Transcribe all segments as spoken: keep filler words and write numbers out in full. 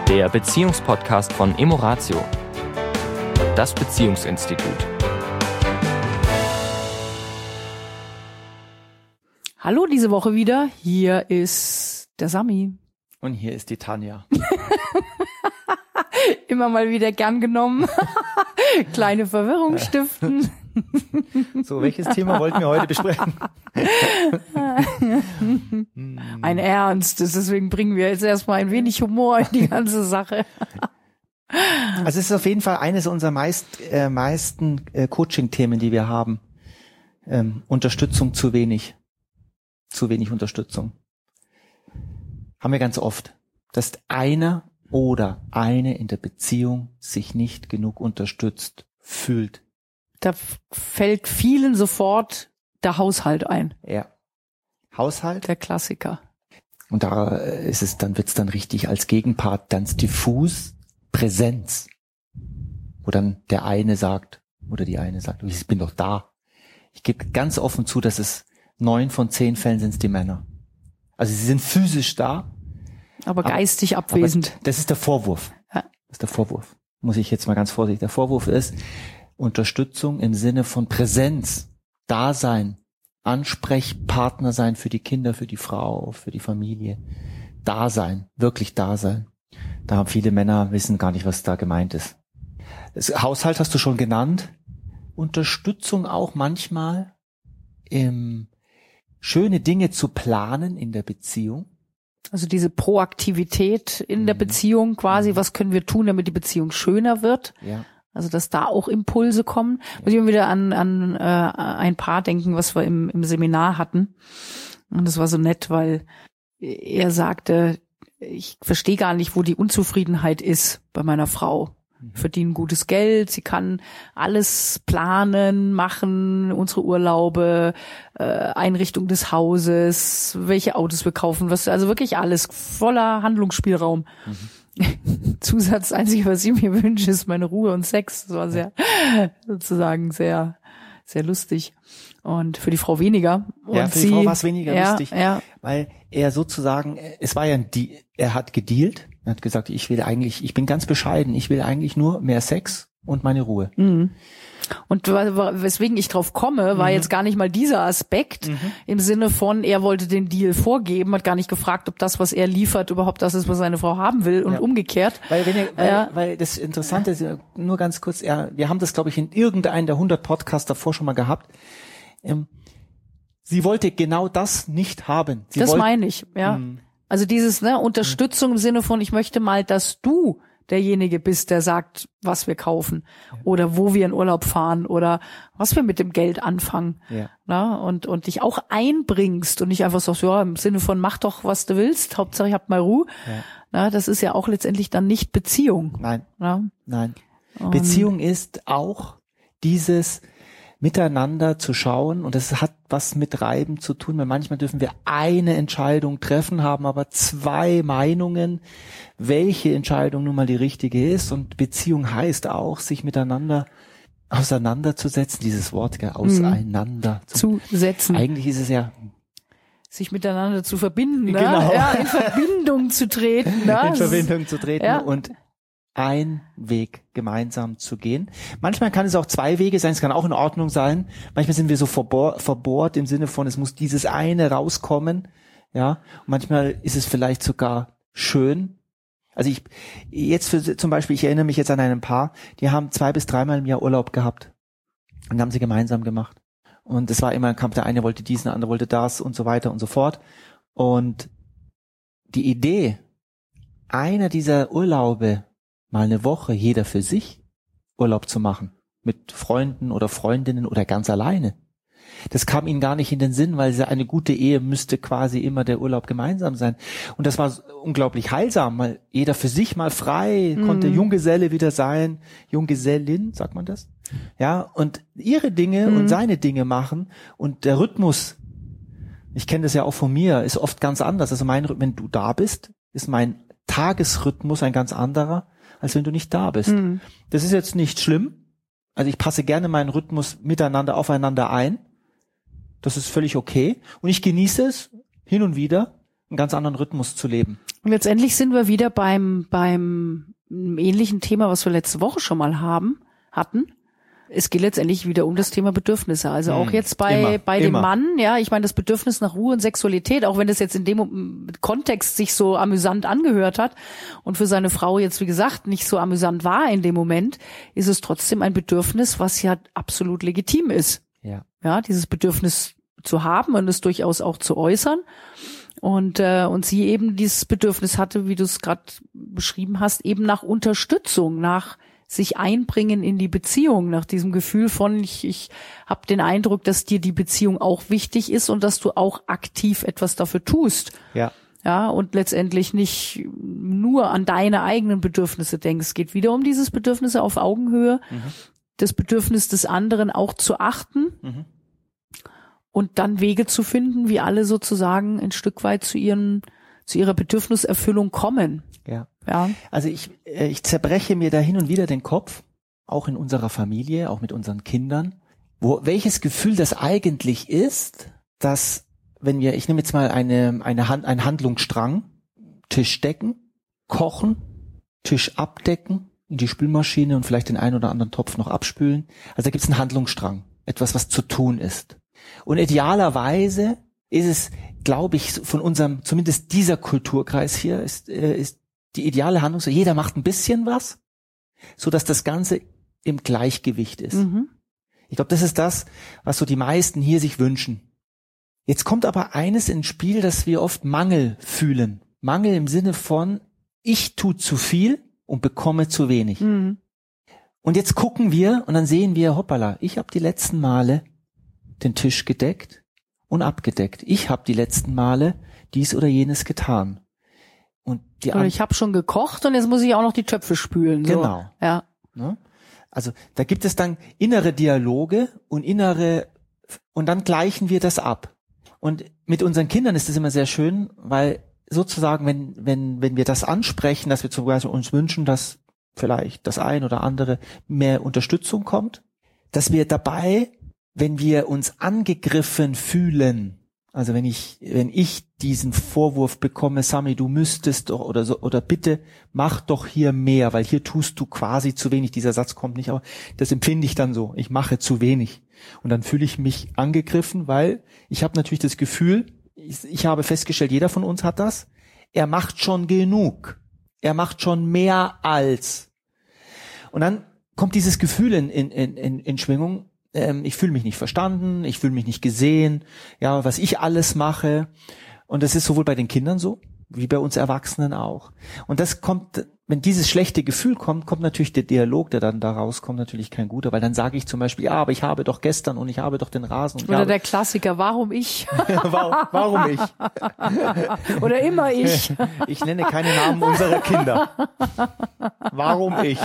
der Beziehungspodcast von Emoratio, das Beziehungsinstitut. Hallo diese Woche wieder, hier ist der Sami. Und hier ist die Tanja. Immer mal wieder gern genommen. Kleine Verwirrung stiften. So, welches Thema wollten wir heute besprechen? Ein ernstes, deswegen bringen wir jetzt erstmal ein wenig Humor in die ganze Sache. Also es ist auf jeden Fall eines unserer meist, äh, meisten äh, Coaching-Themen, die wir haben. Ähm, Unterstützung zu wenig. Zu wenig Unterstützung. Haben wir ganz oft, dass einer oder eine in der Beziehung sich nicht genug unterstützt fühlt. Da fällt vielen sofort der Haushalt ein. Ja. Haushalt. Der Klassiker. Und da ist es, dann wird's dann richtig als Gegenpart ganz diffus Präsenz. Wo dann der eine sagt, oder die eine sagt, ich bin doch da. Ich gebe ganz offen zu, dass es neun von zehn Fällen sind's die Männer. Also sie sind physisch da. Aber geistig aber, abwesend. Aber das ist der Vorwurf. Ja. Das ist der Vorwurf. Muss ich jetzt mal ganz vorsichtig. Der Vorwurf ist Unterstützung im Sinne von Präsenz, Dasein, Ansprechpartner sein für die Kinder, für die Frau, für die Familie. Dasein, wirklich Dasein. Da haben viele Männer, wissen gar nicht, was da gemeint ist. Das Haushalt hast du schon genannt. Unterstützung auch manchmal im schöne Dinge zu planen in der Beziehung. Also diese Proaktivität in mhm. der Beziehung quasi, was können wir tun, damit die Beziehung schöner wird? Ja. Also dass da auch Impulse kommen. Ja. Muss ich immer wieder an, an äh, ein Paar denken, was wir im, im Seminar hatten. Und das war so nett, weil er sagte, ich verstehe gar nicht, wo die Unzufriedenheit ist bei meiner Frau. Verdienen gutes Geld, sie kann alles planen, machen, unsere Urlaube, äh, Einrichtung des Hauses, welche Autos wir kaufen, was, also wirklich alles, voller Handlungsspielraum. Mhm. Zusatz, einzige, was ich mir wünsche, ist meine Ruhe und Sex. Das war sehr, sozusagen sehr, sehr lustig. Und für die Frau weniger. Und ja, für sie, die Frau war es weniger ja, lustig, ja. weil er sozusagen, es war ja ein, die, er hat gedealt, er hat gesagt, ich will eigentlich, ich bin ganz bescheiden, ich will eigentlich nur mehr Sex und meine Ruhe. Mhm. Und weswegen ich drauf komme, war mhm. jetzt gar nicht mal dieser Aspekt mhm. im Sinne von, er wollte den Deal vorgeben, hat gar nicht gefragt, ob das, was er liefert, überhaupt das ist, was seine Frau haben will und ja. umgekehrt. Weil, wenn er, weil, ja. weil das Interessante ist, nur ganz kurz, ja, wir haben das, glaube ich, in irgendeinem der hundert Podcasts davor schon mal gehabt. Ähm, sie wollte genau das nicht haben. Sie das wollte, meine ich, ja. Mh. Also dieses ne, Unterstützung im Sinne von, ich möchte mal, dass du derjenige bist, der sagt, was wir kaufen ja. oder wo wir in Urlaub fahren oder was wir mit dem Geld anfangen. Ja. Na, und und dich auch einbringst und nicht einfach sagst, ja, im Sinne von mach doch, was du willst, Hauptsache ich hab mal Ruhe. Ja. Na, das ist ja auch letztendlich dann nicht Beziehung. Nein, na? nein. Und Beziehung ist auch dieses miteinander zu schauen, und das hat was mit Reiben zu tun, weil manchmal dürfen wir eine Entscheidung treffen, haben aber zwei Meinungen, welche Entscheidung nun mal die richtige ist, und Beziehung heißt auch, sich miteinander auseinanderzusetzen, dieses Wort, gell, auseinander zu setzen. Eigentlich ist es ja sich miteinander zu verbinden, ne? Genau. Ja, in Verbindung zu treten. Ne? In Verbindung zu treten ja. und ein Weg gemeinsam zu gehen. Manchmal kann es auch zwei Wege sein, es kann auch in Ordnung sein. Manchmal sind wir so verbohrt, verbohrt im Sinne von, es muss dieses eine rauskommen. Ja, und manchmal ist es vielleicht sogar schön. Also ich, jetzt für, zum Beispiel, ich erinnere mich jetzt an ein Paar, die haben zwei bis dreimal im Jahr Urlaub gehabt. Und haben sie gemeinsam gemacht. Und es war immer ein Kampf, der eine wollte dies, der andere wollte das und so weiter und so fort. Und die Idee, einer dieser Urlaube, mal eine Woche jeder für sich Urlaub zu machen, mit Freunden oder Freundinnen oder ganz alleine. Das kam ihnen gar nicht in den Sinn, weil eine gute Ehe müsste quasi immer der Urlaub gemeinsam sein. Und das war unglaublich heilsam, mal jeder für sich mal frei, mhm. konnte Junggeselle wieder sein, Junggesellin, sagt man das? Ja, und ihre Dinge mhm. und seine Dinge machen, und der Rhythmus, ich kenne das ja auch von mir, ist oft ganz anders. Also mein, wenn du da bist, ist mein Tagesrhythmus ein ganz anderer, als wenn du nicht da bist. Mhm. Das ist jetzt nicht schlimm. Also ich passe gerne meinen Rhythmus miteinander aufeinander ein. Das ist völlig okay. Und ich genieße es, hin und wieder einen ganz anderen Rhythmus zu leben. Und letztendlich sind wir wieder beim, beim ähnlichen Thema, was wir letzte Woche schon mal haben, hatten. Es geht letztendlich wieder um das Thema Bedürfnisse. Also auch jetzt bei, immer, bei dem immer. Mann, ja, ich meine, das Bedürfnis nach Ruhe und Sexualität, auch wenn das jetzt in dem Kontext sich so amüsant angehört hat und für seine Frau jetzt, wie gesagt, nicht so amüsant war in dem Moment, ist es trotzdem ein Bedürfnis, was ja absolut legitim ist. Ja. Ja, dieses Bedürfnis zu haben und es durchaus auch zu äußern. Und äh, und sie eben dieses Bedürfnis hatte, wie du es gerade beschrieben hast, eben nach Unterstützung, nach sich einbringen in die Beziehung, nach diesem Gefühl von, ich, ich habe den Eindruck, dass dir die Beziehung auch wichtig ist und dass du auch aktiv etwas dafür tust. Ja. Ja, und letztendlich nicht nur an deine eigenen Bedürfnisse denkst. Es geht wieder um dieses Bedürfnisse auf Augenhöhe, mhm. das Bedürfnis des anderen auch zu achten. Mhm. Und dann Wege zu finden, wie alle sozusagen ein Stück weit zu ihren, zu ihrer Bedürfniserfüllung kommen. Ja. Ja. Also ich, ich zerbreche mir da hin und wieder den Kopf, auch in unserer Familie, auch mit unseren Kindern, wo, welches Gefühl das eigentlich ist, dass, wenn wir, ich nehme jetzt mal eine, eine Hand, einen Handlungsstrang, Tisch decken, kochen, Tisch abdecken, in die Spülmaschine und vielleicht den einen oder anderen Topf noch abspülen. Also da gibt es einen Handlungsstrang, etwas, was zu tun ist. Und idealerweise ist es, glaube ich, von unserem, zumindest dieser Kulturkreis hier, ist, äh, ist die ideale Handlung, so jeder macht ein bisschen was, so dass das Ganze im Gleichgewicht ist. Mhm. Ich glaube, das ist das, was so die meisten hier sich wünschen. Jetzt kommt aber eines ins Spiel, dass wir oft Mangel fühlen. Mangel im Sinne von, ich tue zu viel und bekomme zu wenig. Mhm. Und jetzt gucken wir und dann sehen wir, hoppala, ich habe die letzten Male den Tisch gedeckt und abgedeckt. Ich habe die letzten Male dies oder jenes getan. Und die oder ich habe schon gekocht und jetzt muss ich auch noch die Töpfe spülen. So. Genau. Ja. Also da gibt es dann innere Dialoge und innere, und dann gleichen wir das ab. Und mit unseren Kindern ist das immer sehr schön, weil sozusagen, wenn wenn wenn wir das ansprechen, dass wir zum Beispiel uns wünschen, dass vielleicht das ein oder andere mehr Unterstützung kommt, dass wir dabei, wenn wir uns angegriffen fühlen, also wenn ich, wenn ich diesen Vorwurf bekomme, Sami, du müsstest doch oder so, oder bitte mach doch hier mehr, weil hier tust du quasi zu wenig. Dieser Satz kommt nicht, aber das empfinde ich dann so. Ich mache zu wenig. Und dann fühle ich mich angegriffen, weil ich habe natürlich das Gefühl, ich, ich habe festgestellt, jeder von uns hat das. Er macht schon genug. Er macht schon mehr als. Und dann kommt dieses Gefühl in, in, in, in Schwingung. Ich fühle mich nicht verstanden, ich fühle mich nicht gesehen, ja, was ich alles mache. Und das ist sowohl bei den Kindern so, wie bei uns Erwachsenen auch. Und das kommt, wenn dieses schlechte Gefühl kommt, kommt natürlich der Dialog, der dann da rauskommt, natürlich kein guter, weil dann sage ich zum Beispiel, ja, aber ich habe doch gestern und ich habe doch den Rasen. Und Oder habe, der Klassiker, warum ich? warum, warum ich? Oder immer ich. Ich nenne keine Namen unserer Kinder. Warum ich?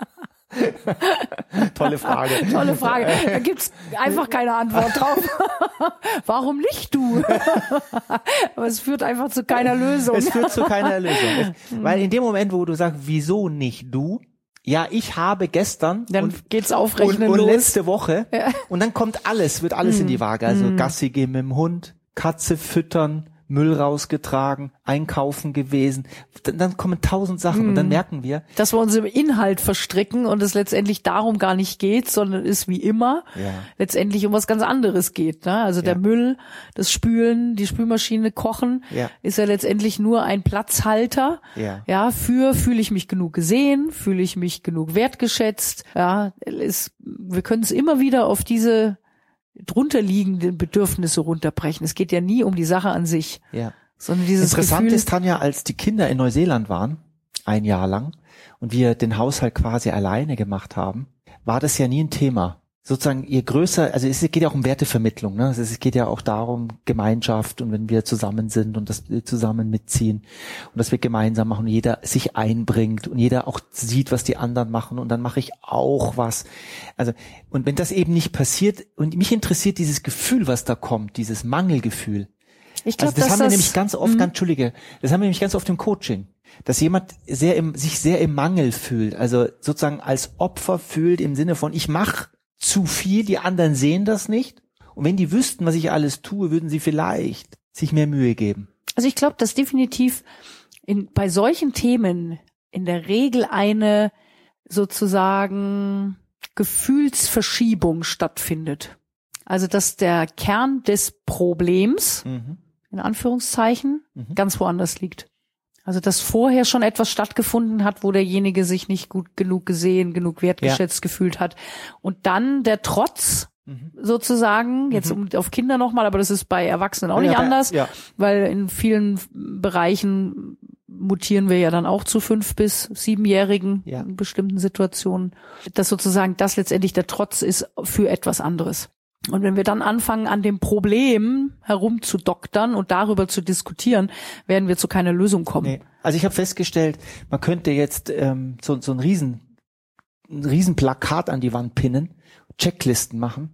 Tolle Frage. Tolle Frage. Da gibt's einfach keine Antwort drauf. Warum nicht du? Aber es führt einfach zu keiner Lösung. Es führt zu keiner Lösung. Es, weil in dem Moment, wo du sagst, wieso nicht du? Ja, ich habe gestern dann und, geht's aufrechnen und, und los. letzte Woche Ja. und dann kommt alles, wird alles mm. in die Waage. Also mm. Gassi gehen mit dem Hund, Katze füttern, Müll rausgetragen, einkaufen gewesen. Dann, dann kommen tausend Sachen mm. und dann merken wir, dass wir uns im Inhalt verstricken und es letztendlich darum gar nicht geht, sondern es wie immer ja. letztendlich um was ganz anderes geht. Ne? Also der ja. Müll, das Spülen, die Spülmaschine, Kochen ja. ist ja letztendlich nur ein Platzhalter. Ja. Ja, für fühle ich mich genug gesehen, fühle ich mich genug wertgeschätzt. Ja, es, wir können es immer wieder auf diese drunter liegenden Bedürfnisse runterbrechen. Es geht ja nie um die Sache an sich. Ja. Sondern dieses Interessant Gefühl, ist, Tanja, als die Kinder in Neuseeland waren, ein Jahr lang, und wir den Haushalt quasi alleine gemacht haben, war das ja nie ein Thema. Sozusagen, je größer, also es geht ja auch um Wertevermittlung, ne? Also es geht ja auch darum, Gemeinschaft und wenn wir zusammen sind und das zusammen mitziehen und dass wir gemeinsam machen und jeder sich einbringt und jeder auch sieht, was die anderen machen und dann mache ich auch was. Also, und wenn das eben nicht passiert, und mich interessiert dieses Gefühl, was da kommt, dieses Mangelgefühl. Ich glaub, also das dass haben wir das, nämlich ganz oft, mh. ganz Entschuldige, das haben wir nämlich ganz oft im Coaching, dass jemand sehr im, sich sehr im Mangel fühlt, also sozusagen als Opfer fühlt im Sinne von, ich mache zu viel, die anderen sehen das nicht. Und wenn die wüssten, was ich alles tue, würden sie vielleicht sich mehr Mühe geben. Also ich glaube, dass definitiv in, bei solchen Themen in der Regel eine sozusagen Gefühlsverschiebung stattfindet. Also dass der Kern des Problems, mhm. in Anführungszeichen, mhm. ganz woanders liegt. Also dass vorher schon etwas stattgefunden hat, wo derjenige sich nicht gut genug gesehen, genug wertgeschätzt ja. gefühlt hat. Und dann der Trotz mhm. sozusagen, jetzt mhm. um, auf Kinder nochmal, aber das ist bei Erwachsenen auch ja, nicht bei, anders, ja. weil in vielen Bereichen mutieren wir ja dann auch zu fünf- bis siebenjährigen ja. in bestimmten Situationen, dass sozusagen das letztendlich der Trotz ist für etwas anderes. Und wenn wir dann anfangen, an dem Problem herumzudoktern und darüber zu diskutieren, werden wir zu keiner Lösung kommen. Nee. Also ich habe festgestellt, man könnte jetzt ähm, so, so ein riesen, ein riesen Plakat an die Wand pinnen, Checklisten machen.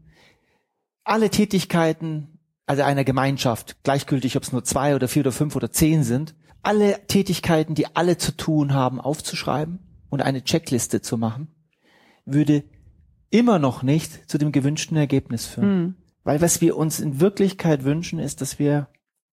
Alle Tätigkeiten, also einer Gemeinschaft, gleichgültig, ob es nur zwei oder vier oder fünf oder zehn sind, alle Tätigkeiten, die alle zu tun haben, aufzuschreiben und eine Checkliste zu machen, würde immer noch nicht zu dem gewünschten Ergebnis führen. Mhm. Weil was wir uns in Wirklichkeit wünschen, ist, dass wir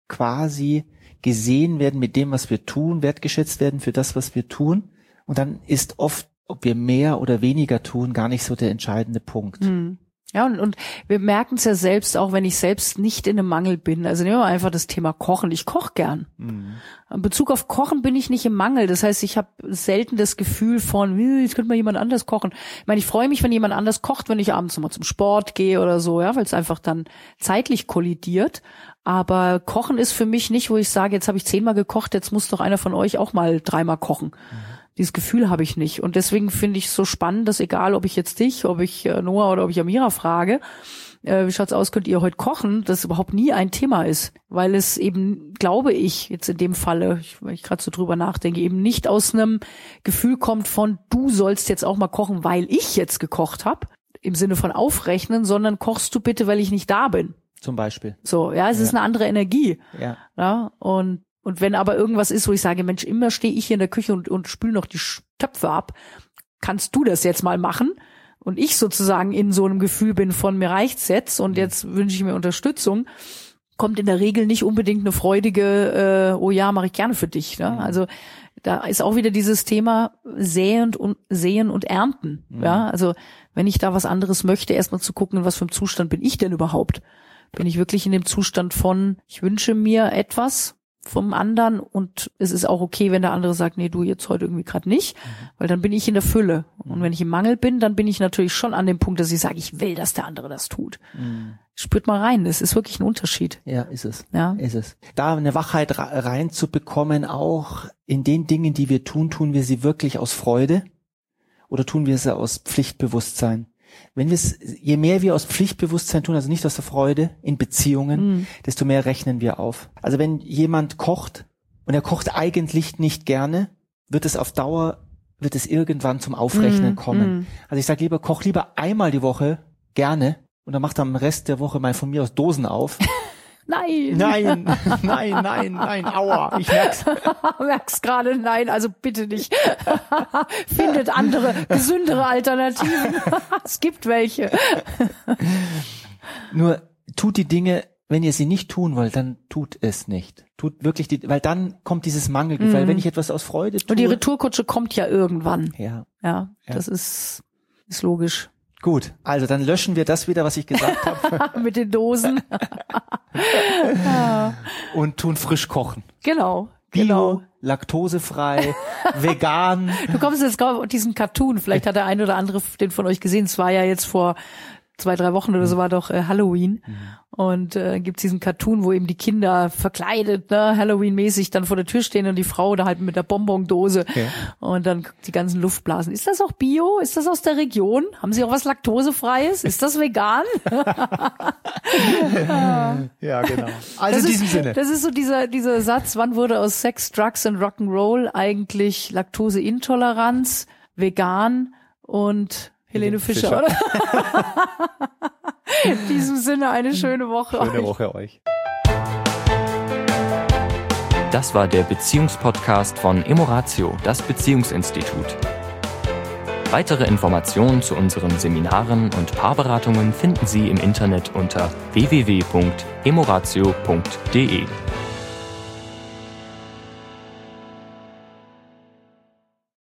quasi gesehen werden mit dem, was wir tun, wertgeschätzt werden für das, was wir tun. Und dann ist oft, ob wir mehr oder weniger tun, gar nicht so der entscheidende Punkt. Mhm. Ja, und, und wir merken es ja selbst, auch wenn ich selbst nicht in einem Mangel bin. Also nehmen wir mal einfach das Thema Kochen. Ich koche gern. Mhm. In Bezug auf Kochen bin ich nicht im Mangel. Das heißt, ich habe selten das Gefühl von, jetzt könnte mal jemand anders kochen. Ich meine, ich freue mich, wenn jemand anders kocht, wenn ich abends nochmal zum Sport gehe oder so, ja, weil es einfach dann zeitlich kollidiert. Aber Kochen ist für mich nicht, wo ich sage, jetzt habe ich zehnmal gekocht, jetzt muss doch einer von euch auch mal dreimal kochen. Mhm. Dieses Gefühl habe ich nicht. Und deswegen finde ich es so spannend, dass egal, ob ich jetzt dich, ob ich äh, Noah oder ob ich Amira frage, äh, wie schaut's aus, könnt ihr heute kochen, das überhaupt nie ein Thema ist. Weil es eben, glaube ich, jetzt in dem Falle, ich, weil ich gerade so drüber nachdenke, eben nicht aus einem Gefühl kommt von, du sollst jetzt auch mal kochen, weil ich jetzt gekocht habe, im Sinne von aufrechnen, sondern kochst du bitte, weil ich nicht da bin. Zum Beispiel. So, ja, es ja. ist eine andere Energie. Ja. Ja, und Und wenn aber irgendwas ist, wo ich sage, Mensch, immer stehe ich hier in der Küche und, und spüle noch die Töpfe ab, kannst du das jetzt mal machen? Und ich sozusagen in so einem Gefühl bin von, mir reicht's jetzt und jetzt wünsche ich mir Unterstützung, kommt in der Regel nicht unbedingt eine freudige, äh, oh ja, mache ich gerne für dich. Ne? Mhm. Also da ist auch wieder dieses Thema Säen und, Säen und Ernten. Mhm. Ja, also wenn ich da was anderes möchte, erstmal zu gucken, in was für einem Zustand bin ich denn überhaupt? Bin ich wirklich in dem Zustand von, ich wünsche mir etwas vom anderen und es ist auch okay, wenn der andere sagt, nee, du jetzt heute irgendwie gerade nicht, mhm. weil dann bin ich in der Fülle. Und wenn ich im Mangel bin, dann bin ich natürlich schon an dem Punkt, dass ich sage, ich will, dass der andere das tut. Mhm. Spürt mal rein, das ist wirklich ein Unterschied. Ja, ist es. Ja, ist es. Da eine Wachheit reinzubekommen, auch in den Dingen, die wir tun, tun wir sie wirklich aus Freude oder tun wir sie aus Pflichtbewusstsein? Wenn wir es, je mehr wir aus Pflichtbewusstsein tun, also nicht aus der Freude in Beziehungen, mm. desto mehr rechnen wir auf. Also wenn jemand kocht und er kocht eigentlich nicht gerne, wird es auf Dauer, wird es irgendwann zum Aufrechnen mm. kommen. Mm. Also ich sage lieber, koch lieber einmal die Woche gerne und dann macht am Rest der Woche mal von mir aus Dosen auf. Nein. Nein, nein, nein, nein, aua, ich merk's. Merk's gerade, nein, also bitte nicht. Findet andere, gesündere Alternativen. Es gibt welche. Nur tut die Dinge, wenn ihr sie nicht tun wollt, dann tut es nicht. Tut wirklich die, weil dann kommt dieses Mangelgefühl, mhm. wenn ich etwas aus Freude tue. Und die Retourkutsche kommt ja irgendwann. Ja. Ja, ja. Das ist, ist logisch. Gut, also dann löschen wir das wieder, was ich gesagt habe. Mit den Dosen. Und tun frisch kochen. Genau. Bio, genau. laktosefrei, vegan. Du kommst jetzt gerade auf diesen Cartoon. Vielleicht hat der eine oder andere den von euch gesehen. Es war ja jetzt vor zwei, drei Wochen oder so war doch äh, Halloween. Mhm. Und äh, gibt's diesen Cartoon, wo eben die Kinder verkleidet, ne, Halloween-mäßig dann vor der Tür stehen und die Frau da halt mit der Bonbondose okay. und dann die ganzen Luftblasen. Ist das auch Bio? Ist das aus der Region? Haben Sie auch was Laktosefreies? Ist das vegan? Ja, genau. Also das in diesem ist, Sinne. Das ist so dieser dieser Satz, wann wurde aus Sex, Drugs und Rock'n'Roll eigentlich Laktoseintoleranz, vegan und Helene Fischer, Fischer. Oder? In diesem Sinne eine schöne Woche schöne euch. Schöne Woche euch. Das war der Beziehungspodcast von Emoratio, das Beziehungsinstitut. Weitere Informationen zu unseren Seminaren und Paarberatungen finden Sie im Internet unter w w w punkt emoratio punkt d e.